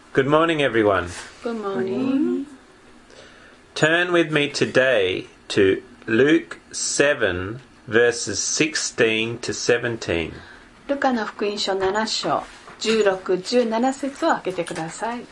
Good morning, everyone. Good morning. Turn with me today to Luke 7, verses 16 to 17. ルカの福音書7章16、17節を開けてください。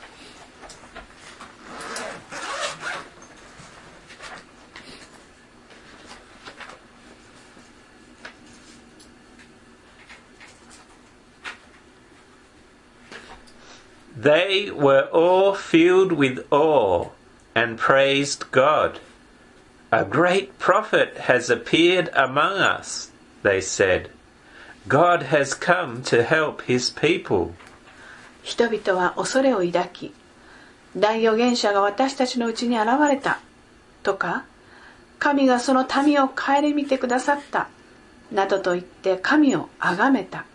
They were all filled with awe and praised God. A great prophet has appeared among us, they said. God has come to help his people. 人々は恐れを抱き、大預言者が私たちのうちに現れたとか、神がその民を顧みてくださったなどと言って神を崇めた。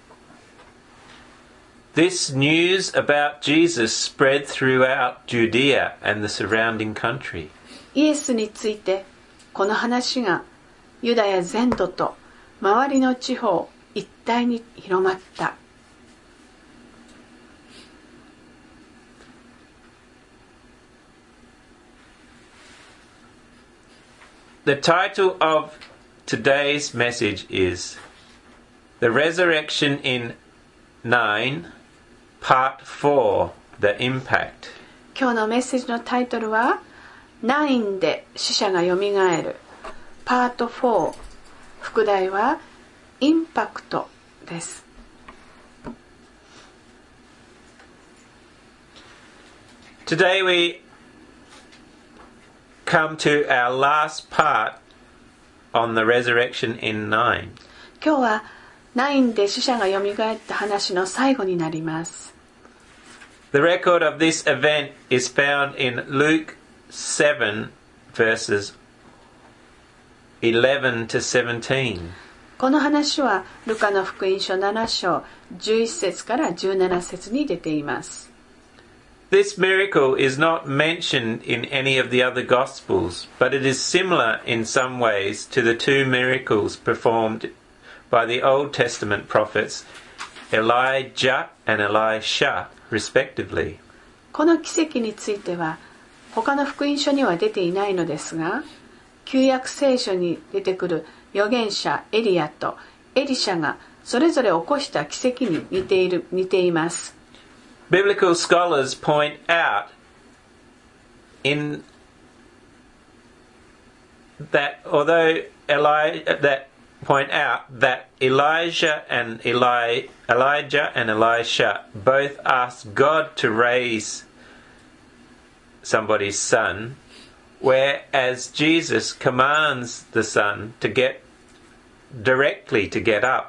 This news about Jesus spread throughout Judea and the surrounding country. イエスについてこの話がユダヤ全土と周りの地方一帯に広まった。 The title of today's message is The Resurrection in 9, Part 4, The Impact. 今日のメッセージのタイトルは9で死者がよみがえるパート4、副題はインパクトです。 Today we come to our last part on the resurrection in 9. 今日は9で死者がよみがえった話の最後になります。 The record of this event is found in Luke 7 verses 11 to 17. この話はルカの福音書7章11節から17節に出ています。 This miracle is not mentioned in any of the other Gospels, but it is similar in some ways to the two miracles performed by the Old Testament prophets Elijah and Elisha, respectively. この奇跡については他の福音書には出ていないのですが、旧約聖書に出てくる預言者エリアとエリシャがそれぞれ起こした奇跡に似ています。 Biblical scholars point out in that Elijah and Elisha both asked God to raise somebody's son, whereas Jesus commands the son to get up.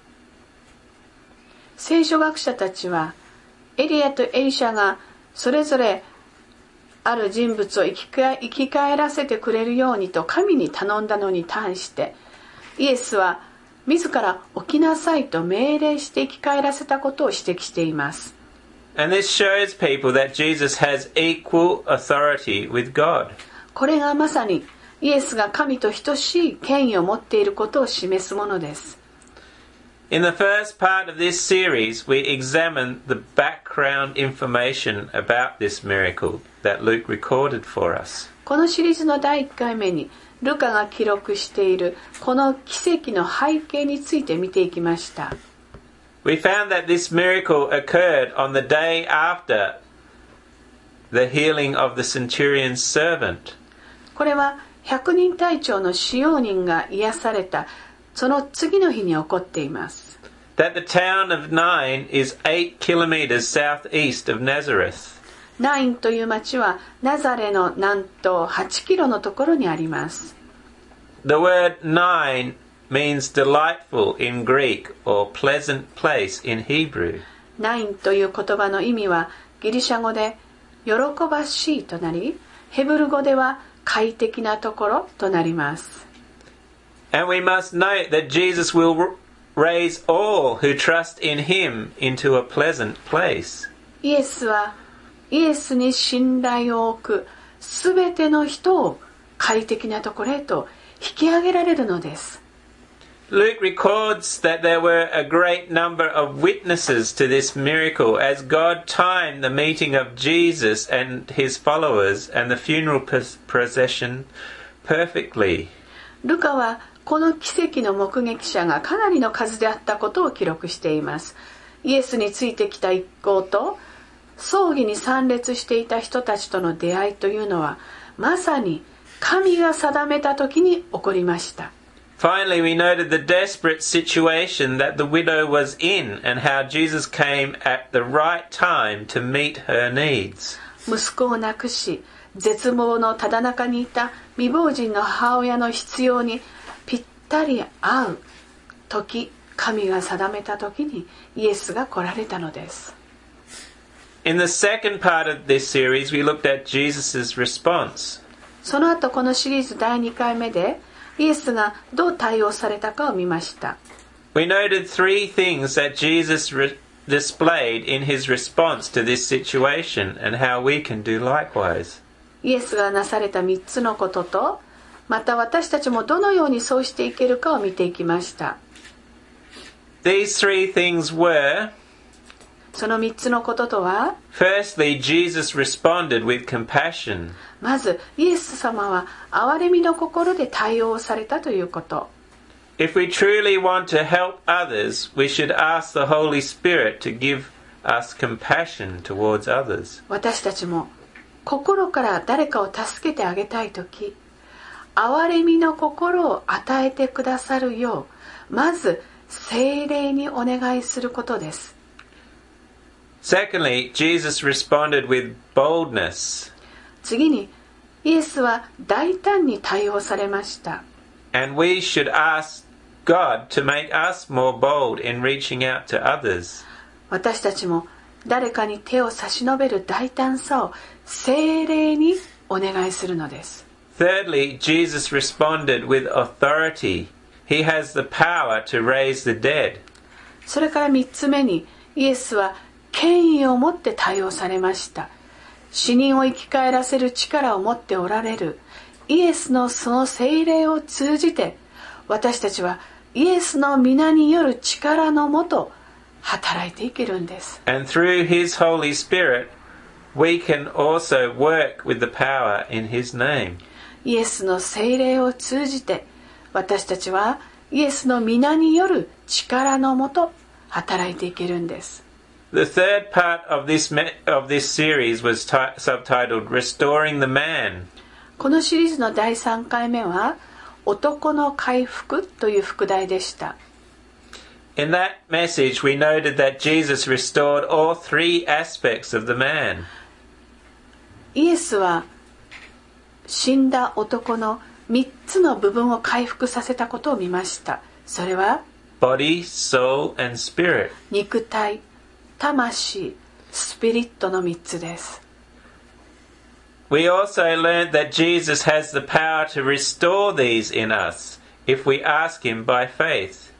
聖書学者たちはエリアとエリシャがそれぞれある人物を生き返らせてくれるようにと神に頼んだのに対してイエスは自ら起きなさいと命令して生き返らせたことを指摘しています。 And this shows people that Jesus has equal authority with God. これがまさにイエスが神と等しい権威を持っていることを示すものです。 In the first part of this series, we examined the background information about this miracle that Luke recorded for us. このシリーズの第1回目にルカが記録しているこの奇跡の背景について見ていきました。 We found that this miracle occurred on the day after the healing of the centurion's servant. これは百人隊長の使用人が癒されたその次の日に起こっています。 That the town of Nain is 8 kilometers southeast of Nazareth. ナインという町はナザレの南東8キロのところにあります。 The word Nain means delightful in Greek or pleasant place in Hebrew. ナインという言葉の意味はギリシャ語で喜ばしいとなり、ヘブル語では快適なところとなります。 And we must note that Jesus will raise all who trust in him into a pleasant place. イエスはイエスに信頼を置くすべての人を快適なところへと引き上げられるのです。 Luke records that there were a great number of witnesses to this miracle as God timed the meeting of Jesus and his followers and the funeral procession perfectly. ルカはこの奇跡の目撃者がかなりの数であったことを記録しています。イエスについてきた一行と葬儀に参列していた人たちとの出会いというのはまさに神が定めた時に起こりました。 Finally, we noted the desperate situation that the widow was in and how Jesus came at the right time to meet her needs. 息子を亡くし絶望のただ中にいた未亡人の母親の必要にぴったり合う時、神が定めた時にイエスが来られたのです。 In the second part of this series, we looked at Jesus' response. その後このシリーズ第2回目でイエスがどう対応されたかを見ました。 We noted three things that Jesus displayed in his response to this situation and how we can do likewise. イエスがなされた3つのことと、また私たちもどのようにそうしていけるかを見ていきました。 These three things were, その3つのこととは、 firstly, Jesus responded with compassion. まずイエス様は憐れみの心で対応されたということ。 If we truly want to help others, we should ask the Holy Spirit to give us compassion towards others. 私たちも心から誰かを助けてあげたいとき、憐れみの心を与えてくださるよう、まず聖霊にお願いすることです。 Secondly, Jesus responded with boldness. 次に、イエスは大胆に対応されました。 And we should ask God to make us more bold in reaching out to others. 私たちも誰かに手を差し伸べる大胆さを聖霊にお願いするのです。 Thirdly, Jesus responded with authority. He has the power to raise the dead. それから3つ目に、イエスは権威を持って対応されました。死人を生き返らせる力を持っておられるイエスのその聖霊を通じて、私たちはイエスの皆による力のもと働いていけるんです。 And through His Holy Spirit, we can also work with the power in His name. イエスの聖霊を通じて、私たちはイエスの皆による力のもと働いていけるんです。 The third part of this series was subtitled Restoring the Man. このシリーズの第3回目は男の回復という副題でした。 In that message, we noted that Jesus restored all three aspects of the man. イエスは死んだ男の3つの部分を回復させたことを見ました。それは Body, soul, and spirit. 肉体、魂、スピリットの3つです。 We also learned that Jesus has the power to restore these in us if we ask Him by faith.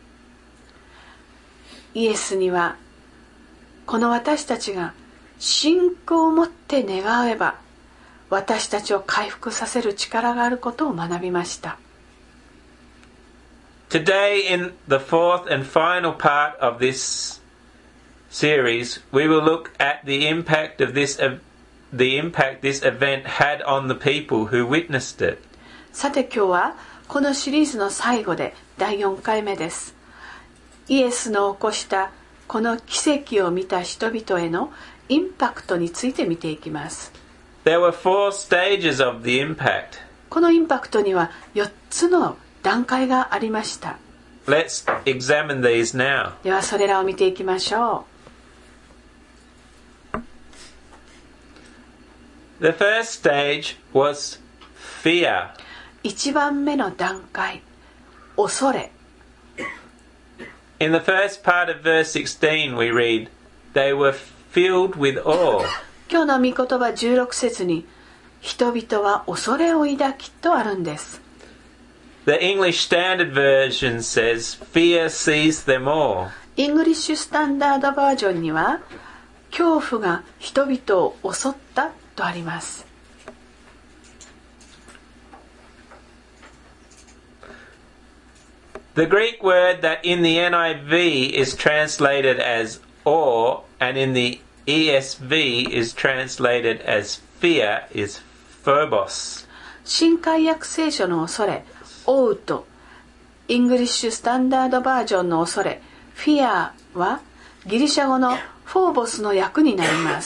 イエスにはこの私たちが信仰を持って願えば私たちを回復させる力があることを学びました。 Today, in the fourth and final part of this series, we will look at the impact this event had on the people who witnessed it. さて今日はこのシリーズの最後で第4回目です。イエスの起こしたこの奇跡を見た人々へのインパクトについて見ていきます。 There were 4 stages of the impact. このインパクトには4つの段階がありました。 Let's examine these now. ではそれらを見ていきましょう。 The first stage was fear. 1番目の段階、恐れ。 In the first part of verse 16 we read, they were filled with awe. 今日の御言葉16節に、人々は恐れを抱きとあるんです。 The English Standard Version says, fear seized them all. イングリッシュスタンダードバージョンには、恐怖が人々を襲ったとあります。 The Greek word that in the NIV is translated as awe and in the ESV is translated as fear is phobos. 新海訳聖書の恐れ、オウと、イングリッシュスタンダードバージョンの恐れ、フィアはギリシャ語のフォーボスの訳になります。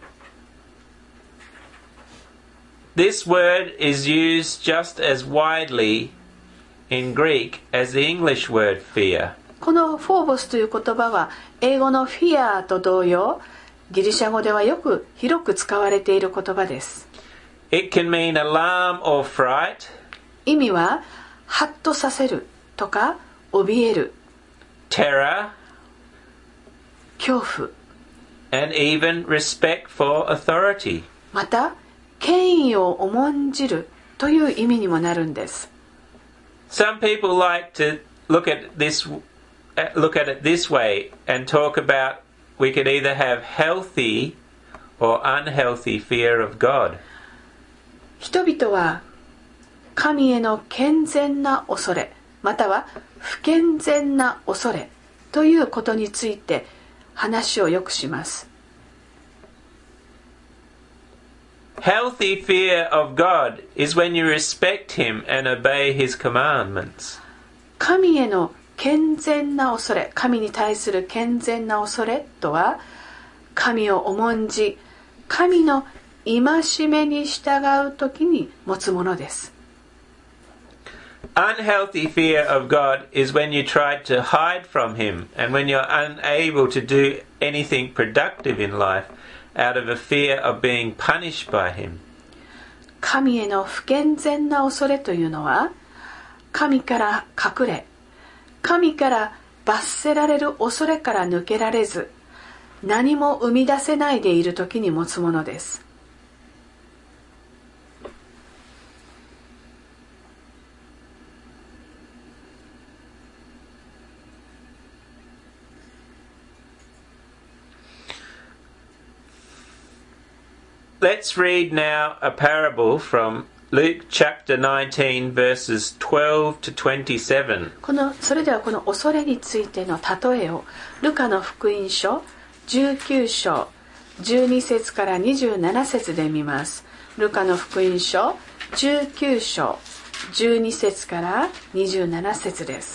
This word is used just as widely in Greek as the English word fear. このフォーボスという言葉は英語のフィアと同様、ギリシャ語ではよく広く使われている言葉です。 It can mean alarm or fright. 意味はハッとさせるとか怯える、 terror, 恐怖、 and even respect for authority. また権威を重んじるという意味にもなるんです。 Some people like to look at it this way and talk about we could either have healthy or unhealthy fear of God. 人々は神への健全な恐れ、または不健全な恐れということについて話をよくします。 Healthy fear of God is when you respect Him and obey His commandments. 神への健全な恐れ、神に対する健全な恐れとは、神を重んじ、神の戒めに従うときに持つものです。 Unhealthy fear of God is when you try to hide from Him and when you're unable to do anything productive in life out of a fear of being punished by Him. 神への不健全な恐れというのは、神から隠れ、神から罰せられる恐れから抜けられず、何も生み出せないでいるときに持つものです。 Let's read now a parable from Luke chapter 19 verses 12 to 27. それではこの恐れについての例えをルカの福音書19章12節から27節で見ます。ルカの福音書19章12節から27節です。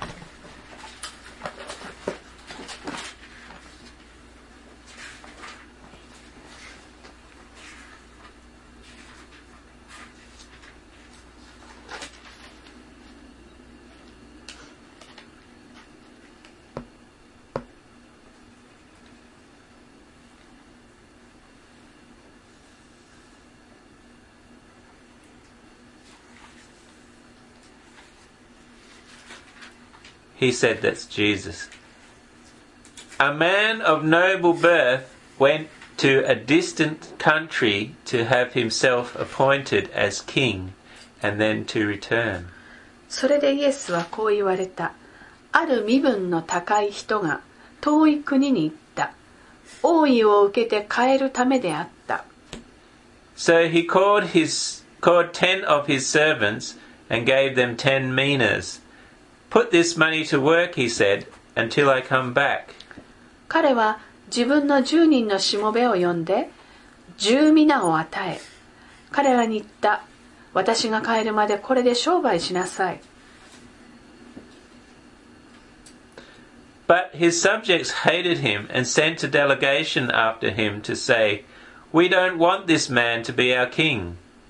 He said, that's Jesus. A man of noble birth went to a distant country to have himself appointed as king and then to return. それでイエスはこう言われた。ある身分の高い人が遠い国に行った。王位を受けて帰るためであった。 So he called 10 of his servants and gave them 10 minas.Put this money to work, he said, until I come back. 彼は自分の10人のしもべを呼んで10ミナを与え、彼らに言った。私が帰るまでこれで商売しなさい。 But his subjects hated him and sent a delegation after him to say, We don't want this man to be our king.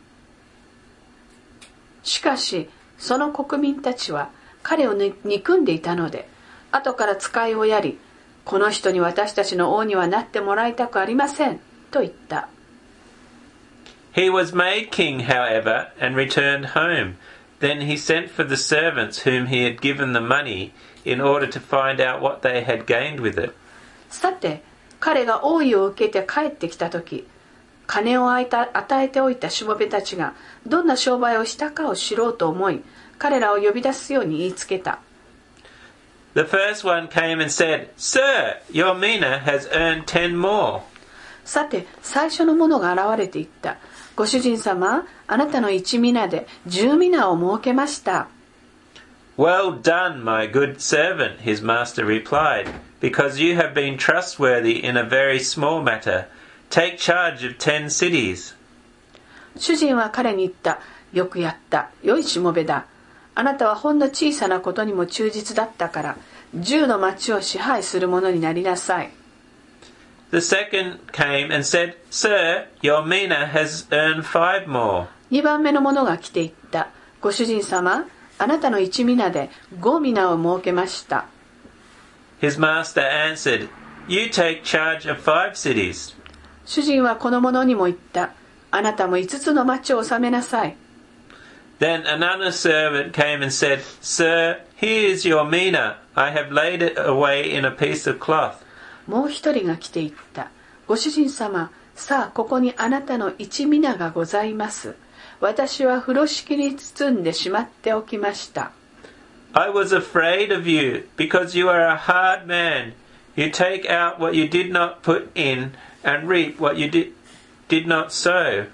しかし、その国民たちは彼を憎んでいたので、後から使いをやり、この人に私たちの王にはなってもらいたくありません、と言った。 He was made king, however, and returned home. Then he sent for the servants whom he had given the money in order to find out what they had gained with it. さて、彼が王位を受けて帰ってきたとき、金を与えておいたしもべたちがどんな商売をしたかを知ろうと思い、彼らを呼び出すように言いつけた。 The first one came and said, Sir, your mina has earned 10 more. さて、最初の者が現れて言った。ご主人様、あなたの1ミナで10ミナを儲けました。 Well done, my good servant, his master replied, because you have been trustworthy in a very small matter. Take charge of 10 cities. 主人は彼に言った。よくやった。良いしもべだ。あなたはほんの小さなことにも忠実だったから、10の町を支配する者になりなさい。 The second came and said, Sir, your mina has earned 5 more. 2番目の者が来て言った。ご主人様、あなたの1minaで5minaを設けました。 His master answered, You take charge of 5 cities. 主人はこの者にも言った。あなたも5つの町を治めなさい。 Then another servant came and said, Sir, here is your mina. I have laid it away in a piece of cloth. もう一人が来て言った。ご主人様、さあここにあなたの1minaがございます。私は風呂敷に包んでしまっておきました。 I was afraid of you, because you are a hard man. You take out what you did not put in, and reap what you did not sow.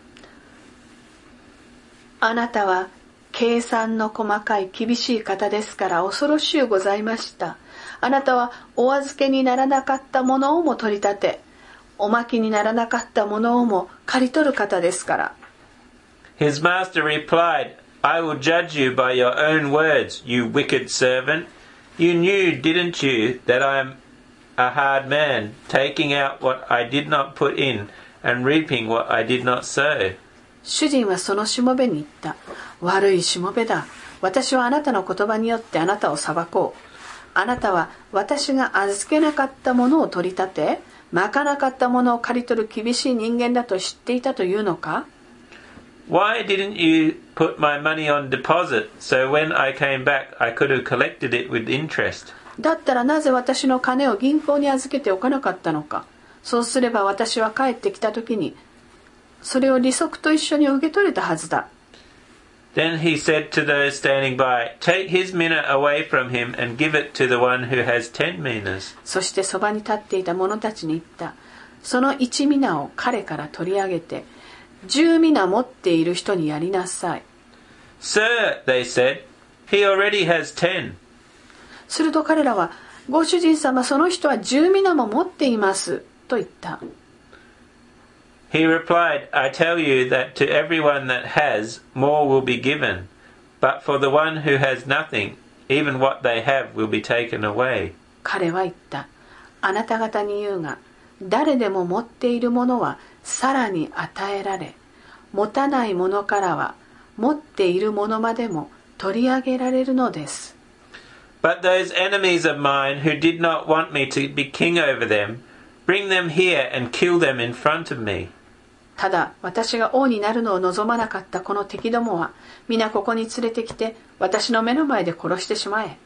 あなたは計算の細かい厳しい方ですから恐ろしゅうございました。あなたはお預けにならなかったものをも取り立て、おまきにならなかったものをも刈り取る方ですから。 His master replied, I will judge you by your own words, you wicked servant. You knew, didn't you, that I am a hard man, taking out what I did not put in, and reaping what I did not sow. 主人はそのしもべに言った。悪いしもべだ。私はあなたの言葉によってあなたを裁こう。あなたは私が預けなかったものを取り立て、まかなかったものを刈り取る厳しい人間だと知っていたというのか？ Why didn't you put my money on deposit, so when I came back I could have collected it with interest? だったらなぜ私の金を銀行に預けておかなかったのか。そうすれば私は帰ってきた時にそれを利息と一緒に受け取れたはずだ。 Then he said to those standing by, Take his mina away from him and give it to the one who has 10 minas. そしてそばに立っていた者たちに言った。その1minaを彼から取り上げて、10mina持っている人にやりなさい。 Sir, they said, he already has 10. すると彼らは、ご主人様、その人は10minaも持っています、と言った。 He replied, I tell you that to everyone that has, more will be given. But for the one who has nothing, even what they have will be taken away. 彼は言った。あなた方に言うが、誰でも持っているものはさらに与えられ、持たないものからは持っているものまでも取り上げられるのです。 But those enemies of mine who did not want me to be king over them, bring them here and kill them in front of me. ただ私が王になるのを望まなかったこの敵どもは皆ここに連れてきて私の目の前で殺してしまえ。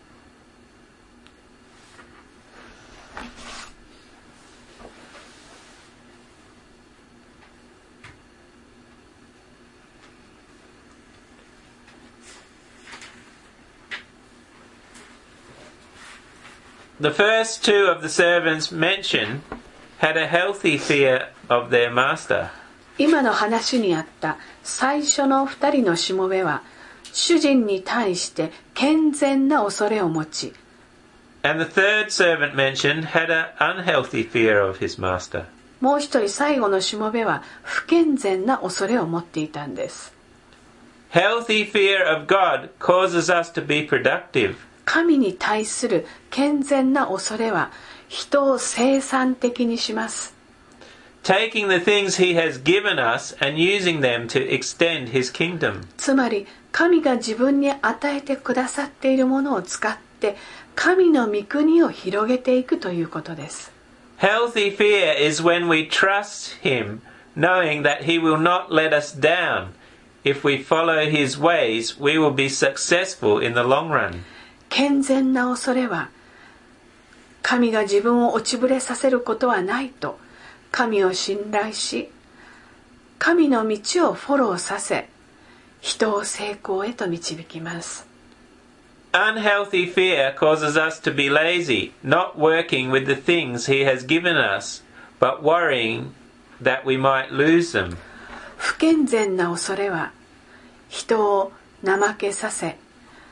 The first two of the servants mentioned had a healthy fear of their master. 今の話にあった最初の2人のしもべは主人に対して健全な恐れを持ち、 And the third servant mentioned had an unhealthy fear of his master. もう一人最後のしもべは不健全な恐れを持っていたんです。 Healthy fear of God causes us to be productive. 神に対する健全な恐れは人を生産的にします。 Taking the things he has given us and using them to extend his kingdom. つまり神が自分に与えてくださっているものを使って神の御国を広げていくということです。 Healthy fear is when we trust him, knowing that he will not let us down. If we follow his ways, we will be successful in the long run. 健全な恐れは神が自分を落ちぶれさせることはないと神を信頼し、神の道をフォローさせ、人を成功へと導きます。 Unhealthy fear causes us to be lazy, not working with the things he has given us, but worrying that we might lose them. 不健全な恐れは人を怠けさせ、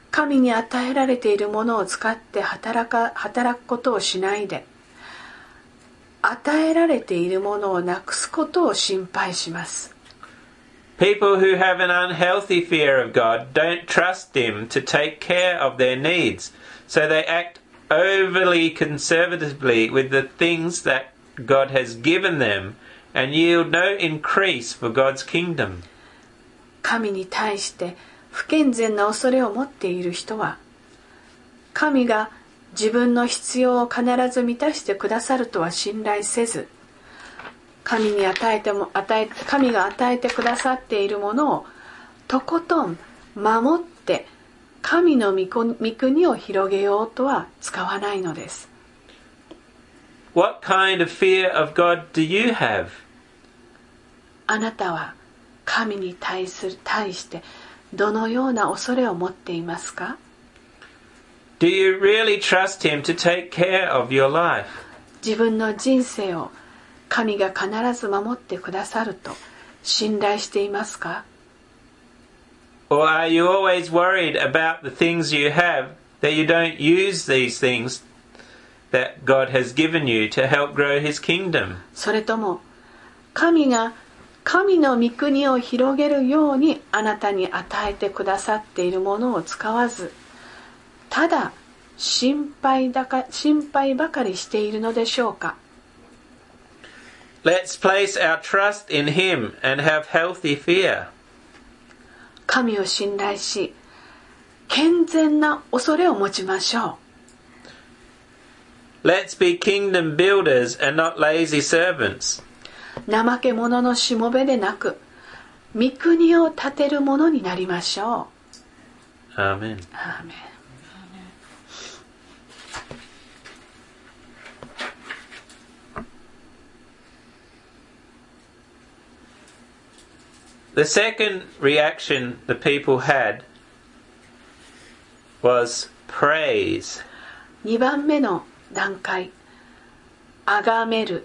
神に与えられているものを使って働くことをしないで、与えられているものをなくすことを心配します。 People who have an unhealthy fear of God don't trust Him to take care of their needs, so they act overly conservatively with the things that God has given them and yield no increase for God's kingdom. 神に対して不健全な恐れを持っている人は、神が自分の必要を必ず満たしてくださるとは信頼せず、神が与えてくださっているものをとことん守って神の御国を広げようとは使わないのです。 What kind of fear of God do you have? あなたは神に対してどのような恐れを持っていますか？ Do you really trust Him to take care of your life? 自分の人生を神が必ず守ってくださると信頼していますか？ Or are you always worried about the things you have, that you don't use these things that God has given you to help grow His kingdom? それとも神が神の御国を広げるようにあなたに与えてくださっているものを使わず、ただ心配ばかりしているのでしょうか？ Let's place our trust in Him and have healthy fear. 神を信頼し、健全な恐れを持ちましょう。Let's be kingdom builders and not lazy servants. 怠け者のしもべでなく、御国を建てる者になりましょう。 アーメン。 アーメン。 The second reaction the people had was praise. 2番目の段階、崇める。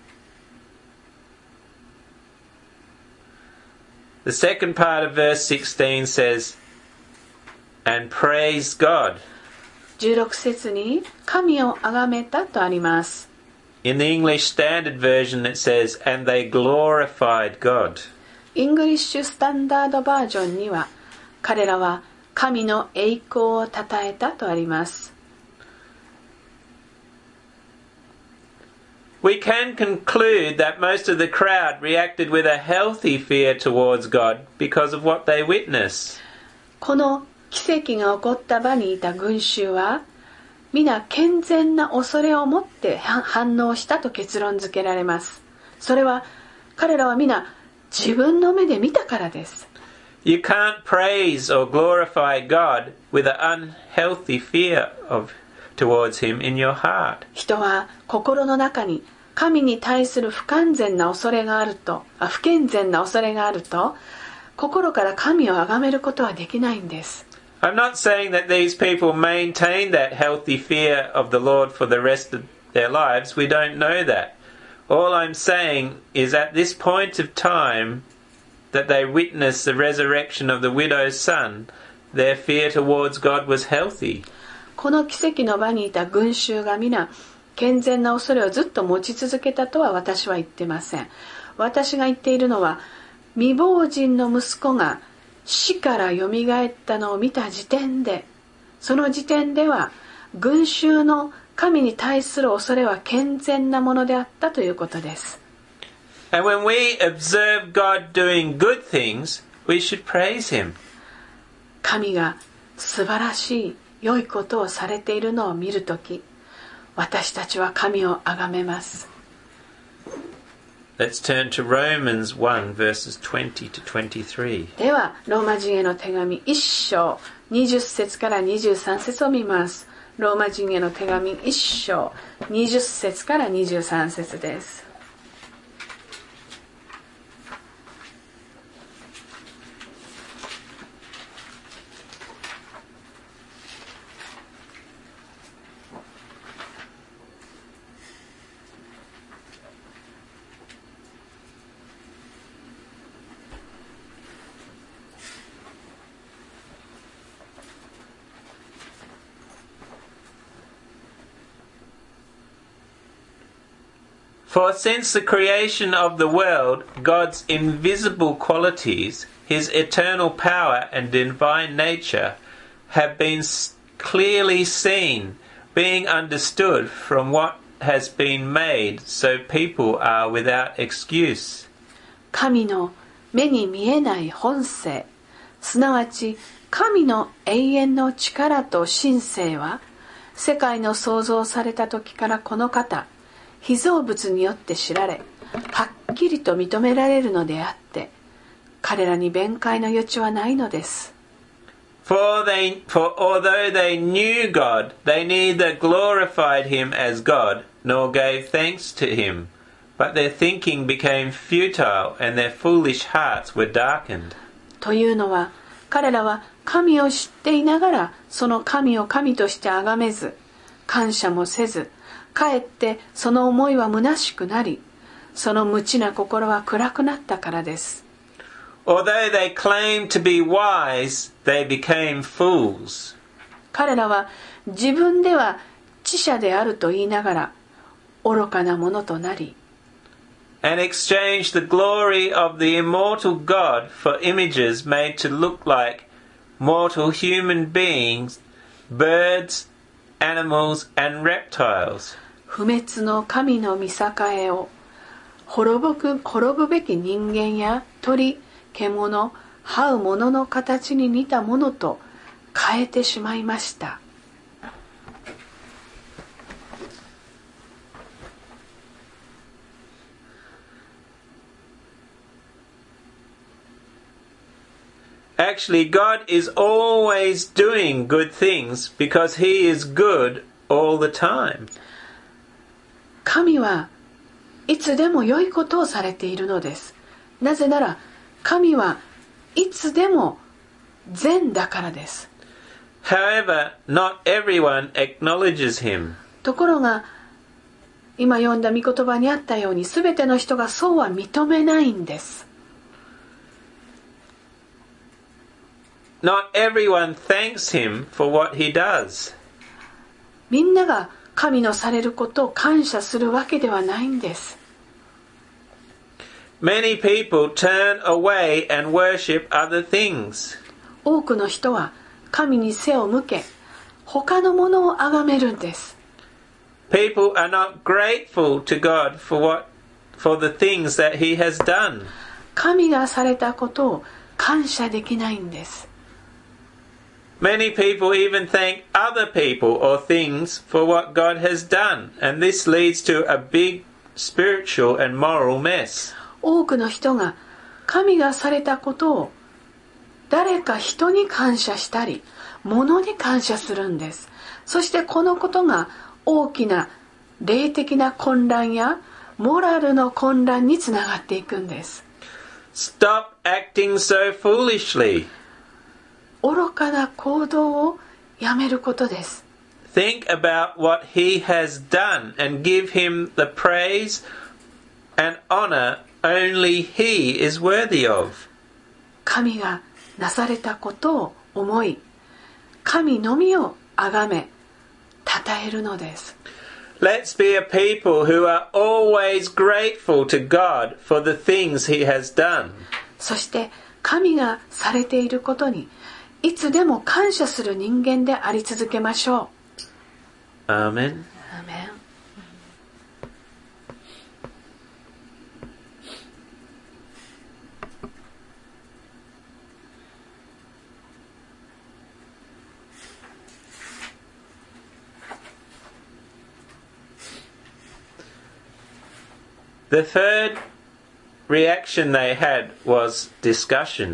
The second part of verse 16 says, and praise God. 16節に神を崇めたとあります。 In the English Standard Version it says, and they glorified God. イングリッシュスタンダードバージョンには彼らは神の栄光をたたえたとあります。 We can conclude that most of the crowd reacted with a healthy fear towards God because of what they witnessed. この奇跡が起こった場にいた群衆は皆健全な恐れを持って反応したと結論付けられます。それは彼らは皆自分の目で見たからです。 You can't praise or glorify God with an unhealthy fear towards Him in your heart. 人は心の中に神に対する不健全な恐れがあると、心から神を崇めることはできないんです。 I'm not saying that these people maintain that healthy fear of the Lord for the rest of their lives. We don't know that. All I'm saying is at this point of time that they witnessed the resurrection of the widow's son, their fear towards God was healthy. この奇跡の場にいた群衆が皆健全な恐れをずっと持ち続けたとは私は言ってません。私が言っているのは未亡人の息子が死からよみがえったのを見た時点で、その時点では群衆の神に対する恐れは健全なものであったということです。 And when we observe God doing good things, we should praise Him. 神が素晴らしい良いことをされているのを見るとき、私たちは神を崇めます。 Let's turn to Romans 1 verses 20 to 23. では、ローマ人への手紙1章20節から23節を見ます。ローマ人への手紙1章20節から23節です。 For since the creation of the world, God's invisible qualities, his eternal power and divine nature, have been clearly seen, being understood from what has been made, so people are without excuse. 神の目に見えない本性、すなわち神の永遠の力と神性は、世界の創造された時からこの方、被造物によって知られ、はっきりと認められるのであって、彼らに弁解の余地はないのです。 For although they knew God, they neither glorified him as God, nor gave thanks to him. But their thinking became futile, and their foolish hearts were darkened. というのは、彼らは神を知っていながら、その神を神として崇めず、感謝もせず、かえってその思いは虚しくなり、その無知な心は暗くなったからです。 Although they claimed to be wise, they became fools. 彼らは自分では知者であると言いながら、愚かなものとなり、 And exchanged the glory of the immortal God for images made to look like mortal human beings, birds, animals, and reptiles. 不滅の神の御栄を滅ぶべき人間や鳥、獣、這うものの形に似たものと変えてしまいました。 Actually, God is always doing good things because he is good all the time. 神はいつでも良いことをされているのです。なぜなら神はいつでも善だからです。 However, not everyone acknowledges him. ところが今読んだ御言葉にあったように、すべての人がそうは認めないんです。 Not everyone thanks him for what he does. みんなが神のされることを感謝するわけではないんです。 Many people turn away and worship other things. 多くの人は神に背を向け、他のものを崇めるんです。 People are not grateful to God for the things that he has done. 神がされたことを感謝できないんです。 Many people even thank other people or things for what God has done, and this leads to a big spiritual and moral mess. 多くの人が神がされたことを誰か人に感謝したり、物に感謝するんです。そしてこのことが大きな霊的な混乱やモラルの混乱につながっていくんです。 Stop acting so foolishly. 愚かな行動をやめることです。 Think about what he has done and give him the praise and honor only he is worthy of. 神がなされたことを思い、神のみを崇め、称えるのです。 Let's be a people who are always grateful to God for the things he has done. そして神がされていることにいつでも感謝する人間であり続けましょう。 Amen. アーメン。 The third reaction they had was discussion.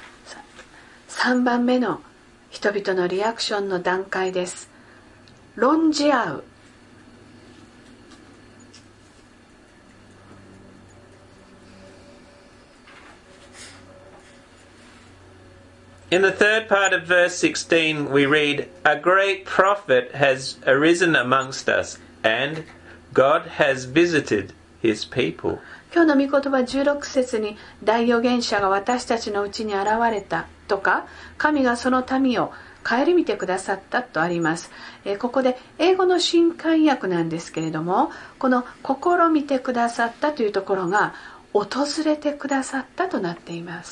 3番目の人々のリアクションの段階です。論じ合う。 In the third part of verse 16 we read, A great prophet has arisen amongst us, and God has visited his people. 今日の御言葉16節に、大預言者が私たちのうちに現れたとか、神がその民を顧みてくださったとあります。ここで英語の新漢訳なんですけれども、この試みてくださったというところが訪れてくださったとなっています。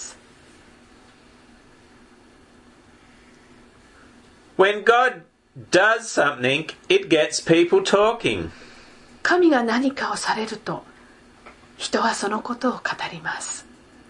When God does something, it gets people talking. 神が何かをされると人はそのことを語ります。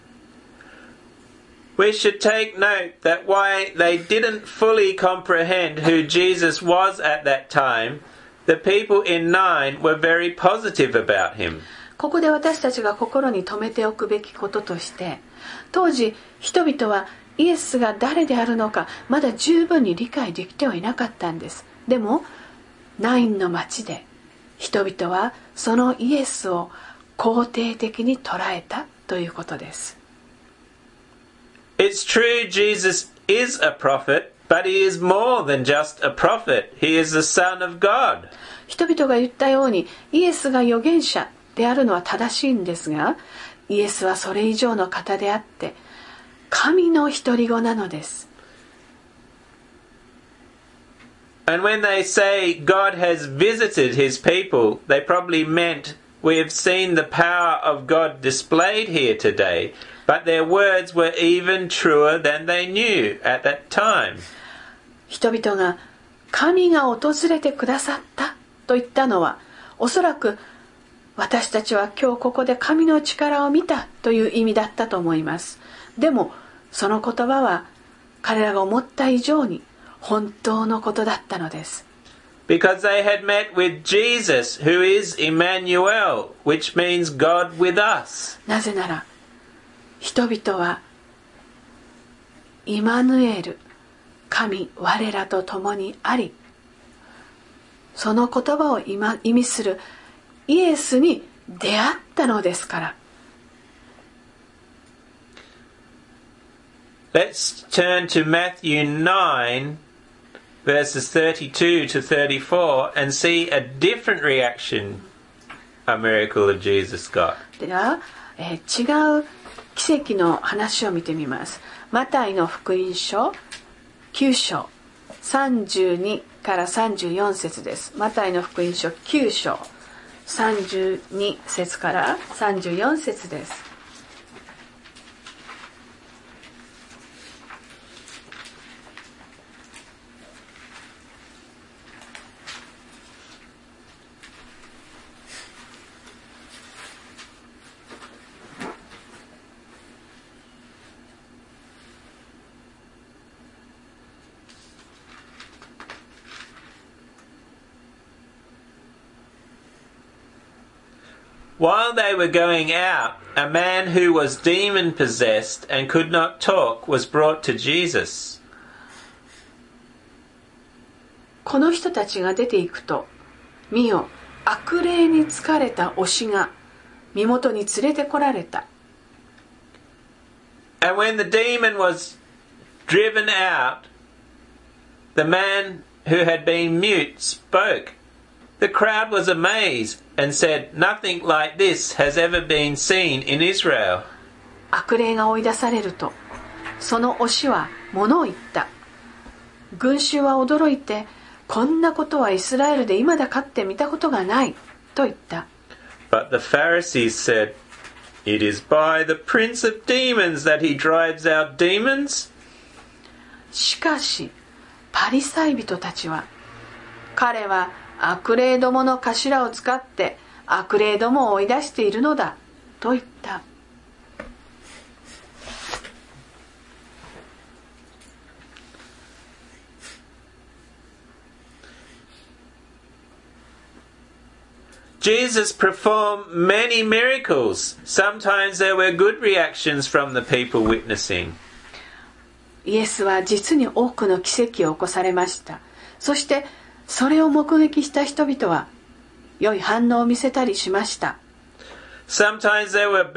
We should take note that while they didn't fully comprehend who Jesus was at that time, the people in 9 were very positive about him. ここで私たちが心に留めておくべきこととして、当時人々はイエスが誰であるのかまだ十分に理解できてはいなかったんです。でもナインの町で人々はそのイエスを肯定的に捉えたということです。 It's true Jesus is a prophet, but he is more than just a prophet. He is the Son of God. 人々が言ったようにイエスが預言者であるのは正しいんですが、イエスはそれ以上の方であって神の独り子なのです。 And when they say God has visited his people, they probably meant we have seen the power of God displayed here today, but their words were even truer than they knew at that time. 人々が神が訪れてくださったと言ったのは、おそらく私たちは今日ここで神の力を見たという意味だったと思います。でもその言葉は彼らが思った以上に本当のことだったのです。 Because they had met with Jesus, who is Emmanuel, which means God with us. なぜなら人々はイマヌエル、神我らと共にあり、その言葉を意味するイエスに出会ったのですから。 Let's turn to Matthew 9, verses 32 to 34, and see a different reaction a miracle of Jesus got. では、違う奇跡の話を見てみます。マタイの福音書9章32から34節です。マタイの福音書9章32節から34節です。 While they were going out, a man who was demon-possessed and could not talk was brought to Jesus. この人たちが出ていくと、見よ、悪霊に疲れた推しが身元に連れてこられた。 And when the demon was driven out, the man who had been mute spoke. The crowd was amazed and said, "Nothing like this has ever been seen in Israel." 悪霊が追い出されると、その推しは物を言った。群衆は驚いて、こんなことはイスラエルで未だかって見たことがないと言った。 But the Pharisees said, "It is by the prince of demons that he drives out demons." しかしパリサイ人たちは、彼は悪霊どもの頭を使って悪霊どもを追い出しているのだと言った。 Jesus performed many miracles. Sometimes there were good reactions from the people witnessing. イエスは実に多くの奇跡を起こされました。そしてそれを目撃した人々は良い反応を見せたりしました。 Sometimes there were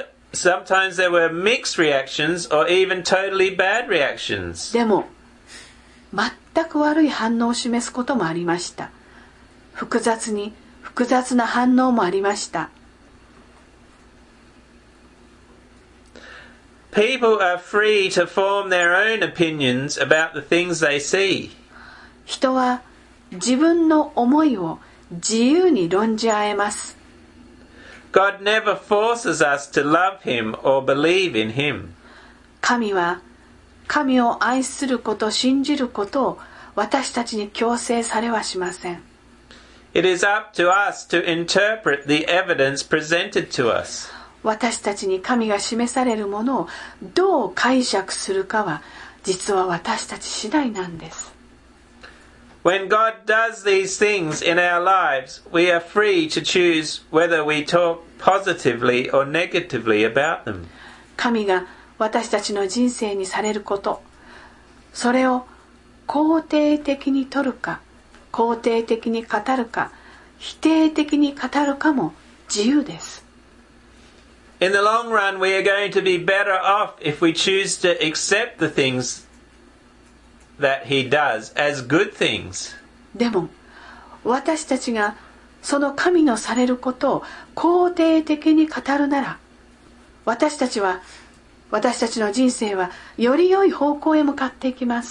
mixed reactions or even totally bad reactions. でも全く悪い反応を示すこともありました。複雑な反応もありました。 people are free to form their own opinions about the things they see. 人は自分の思いを自由に論じ合えます。 God never forces us to love him or believe in him. 神は神を愛すること、信じることを私たちに強制されはしません。 It is up to us to interpret the evidence presented to us. 私たちに神が示されるものをどう解釈するかは実は私たち次第なんです。 When God does these things in our lives, we are free to choose whether we talk positively or negatively about them. 神が私たちの人生にされること、それを肯定的に取るか、肯定的に語るか、否定的に語るかも自由です。 In the long run, we are going to be better off if we choose to accept the things that he does as good things. でも私たちがその神のされることを肯定的に語るなら、私たちの人生はより良い方向へ向かっていきます。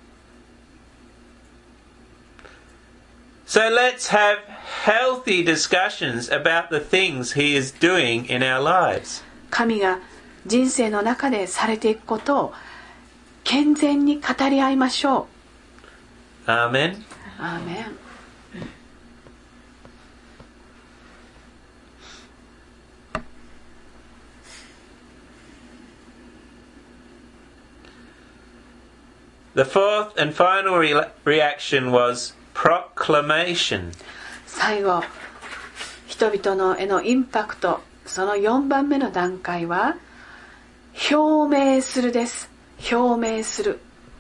So let's have healthy discussions about the things he is doing in our lives. 神が人生の中でされていくことを健全に語り合いましょう。 アーメン。 アーメン。 The fourth and final reaction was proclamation. 最後、人々のへのインパクト、その4番目の段階は表明するです。表明する。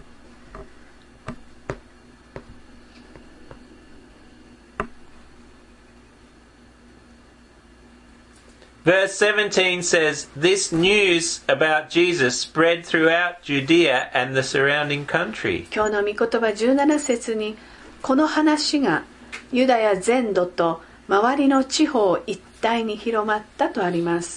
Verse 17 says, This news about Jesus spread throughout Judea and the surrounding country. 今日の御言葉17節に、この話がユダヤ全土と周りの地方一帯に広まったとあります。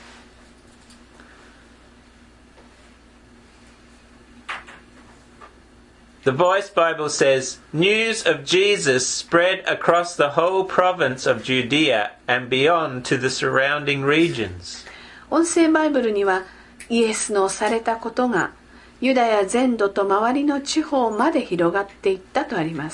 The Voice Bible says, News of Jesus spread across the whole province of Judea and beyond to the surrounding regions. 音声バイブルにはイエスのされたことがユダヤ全土と周りの地方まで広がっていったとあります。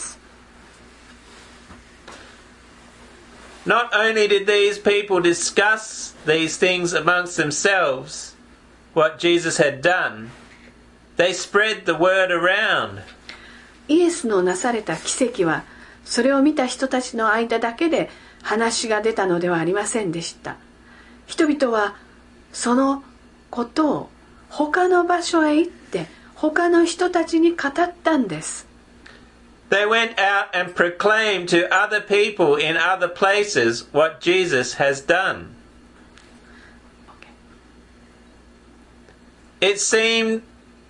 Not only did these people discuss these things amongst themselves, what Jesus had done, they spread the word around. イエスのなされた奇跡はそれを見た人たちの間だけで話が出たのではありませんでした。人々はそのことを他の場所へ行って他の人たちに語ったんです。 They went out and proclaimed to other people in other places what Jesus has done. It seems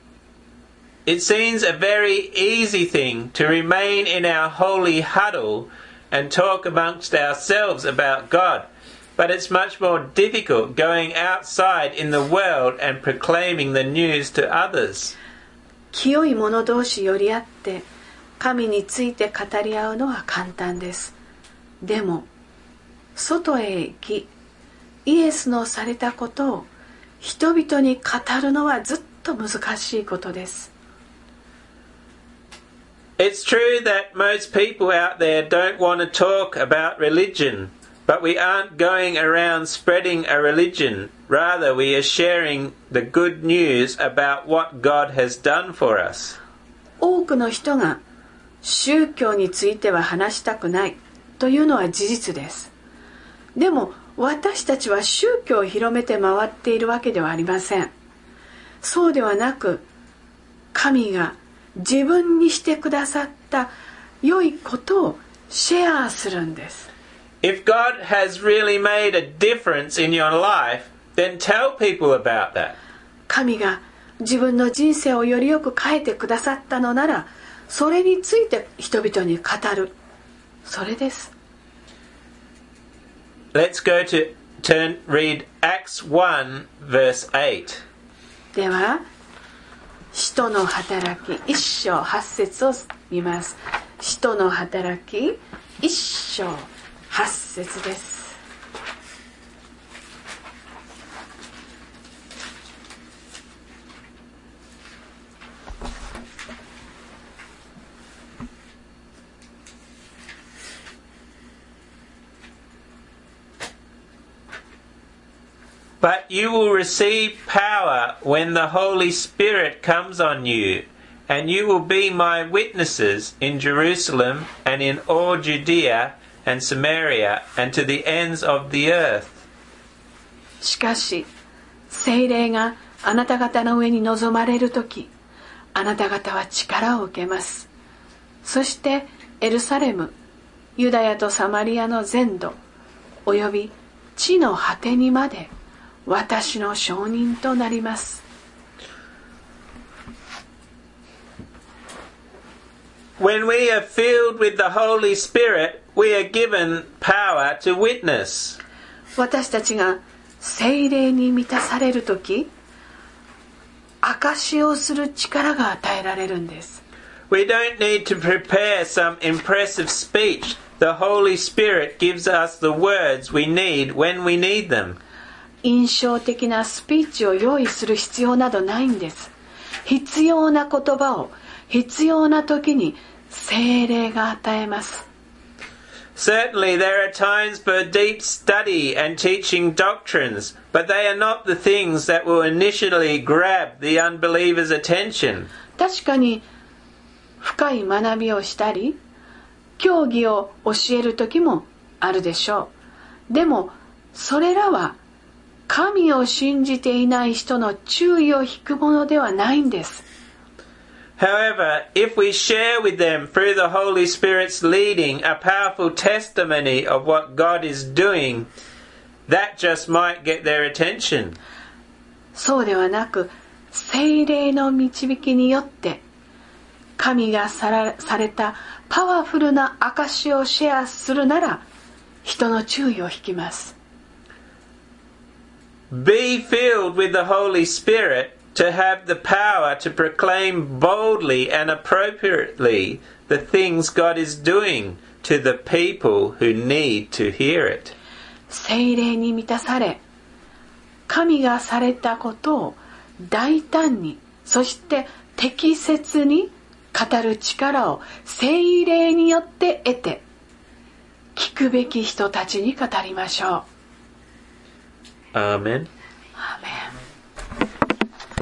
a very easy thing to remain in our holy huddle and talk amongst ourselves about God, but it's much more difficult going outside in the world and proclaiming the news to others. 清い者同士寄り合って神について語り合うのは簡単です。でも外へ行きイエスのされたことを人々に語るのはずっと難しいことです。 It's true that most people out there don't want to talk about religion, but we aren't going around spreading a religion. Rather, we are sharing the good news about what God has done for us. 多くの人が宗教については話したくないというのは事実です。でも私たちは宗教を広めて回っているわけではありません。そうではなく、神が自分にしてくださった良いことをシェアするんです。 If God has really made a difference in your life, then tell people about that. 神が自分の人生をよりよく変えてくださったのなら、それについて人々に語る。それです。 Let's go to read Acts 1 verse 8. では使徒の働き1章8節を見ます。使徒の働き1章8節です。 But you will receive power when the Holy Spirit comes on you, and you will be my witnesses in Jerusalem and in all Judea and Samaria and to the ends of the earth. しかし、聖霊があなた方の上に臨まれるとき、あなた方は力を受けます。そしてエルサレム、ユダヤとサマリアの全土、および地の果てにまで、私の証人となります。 When we are filled with the Holy Spirit, we are given power to witness. 私たちが聖霊に満たされるとき、証しをする力が与えられるんです。 We don't need to prepare some impressive speech. The Holy Spirit gives us the words we need when we need them. 印象的なスピーチを用意する必要などないんです。必要な言葉を必要な時に聖霊が与えます。 Certainly there are times for deep study and teaching doctrines, but they are not the things that will initially grab the unbeliever's attention. 確かに深い学びをしたり、教義を教える時もあるでしょう。でもそれらは神を信じていない人の注意を引くものではないんです。 However, if we share with them through the Holy Spirit's leading a powerful testimony of what God is doing, that just might get their attention. そうではなく、聖霊の導きによって神がされたパワフルな証をシェアするなら、人の注意を引きます。 Be filled with the Holy Spirit to have the power to proclaim boldly and appropriately the things God is doing to the people who need to hear it. 聖霊に満たされ、神がされたことを大胆に、そして適切に語る力を聖霊によって得て、聞くべき人たちに語りましょう。 Amen. Amen.